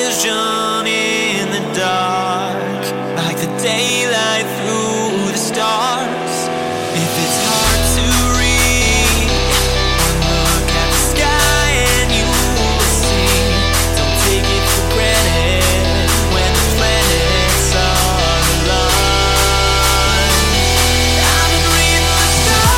vision in the dark, like the daylight through the stars. If it's hard to read, one look at the sky and you will see. Don't take it for granted when the planets are aligned. I've been reading the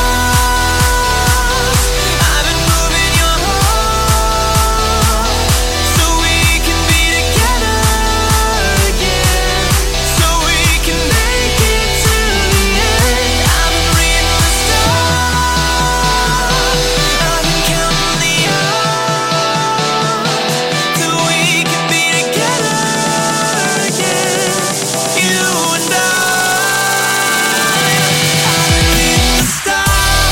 stars, I've been moving your heart, so we can be together again, so we can make it to the end. I've been reading the stars, I've been counting the hours, till we can be together again, you and I. I've been reading the stars.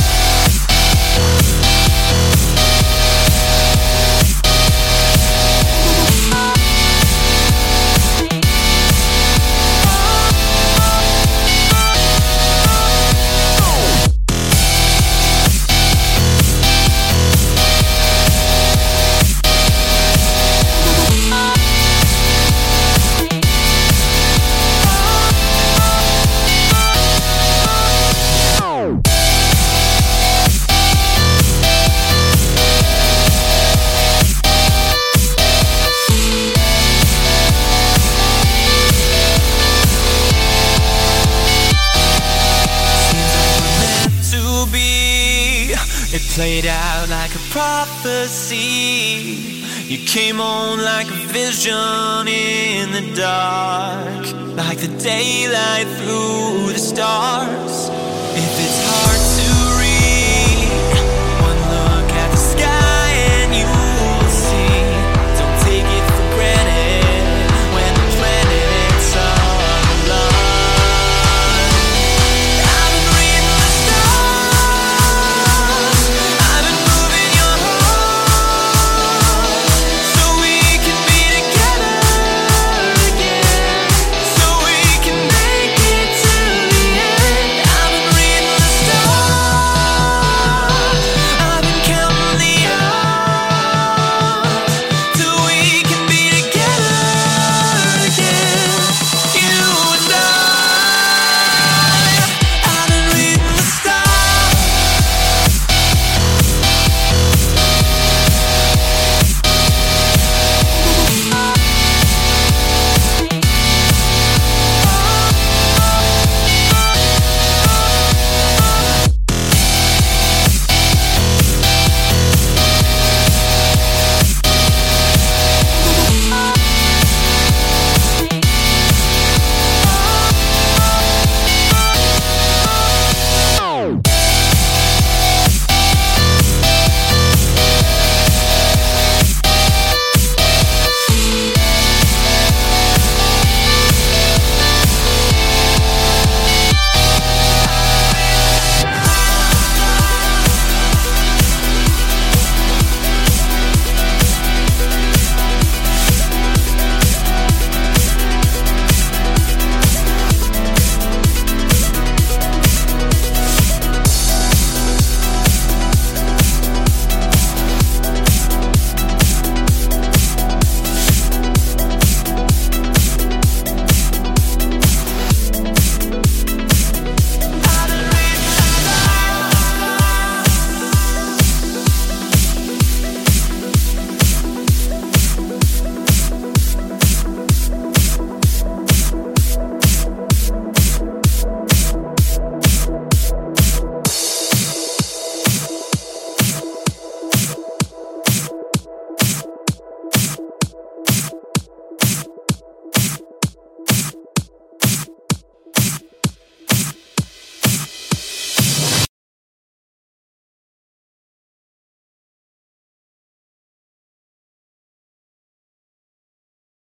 To be, it played out like a prophecy. You came on like a vision in the dark, like the daylight through the stars.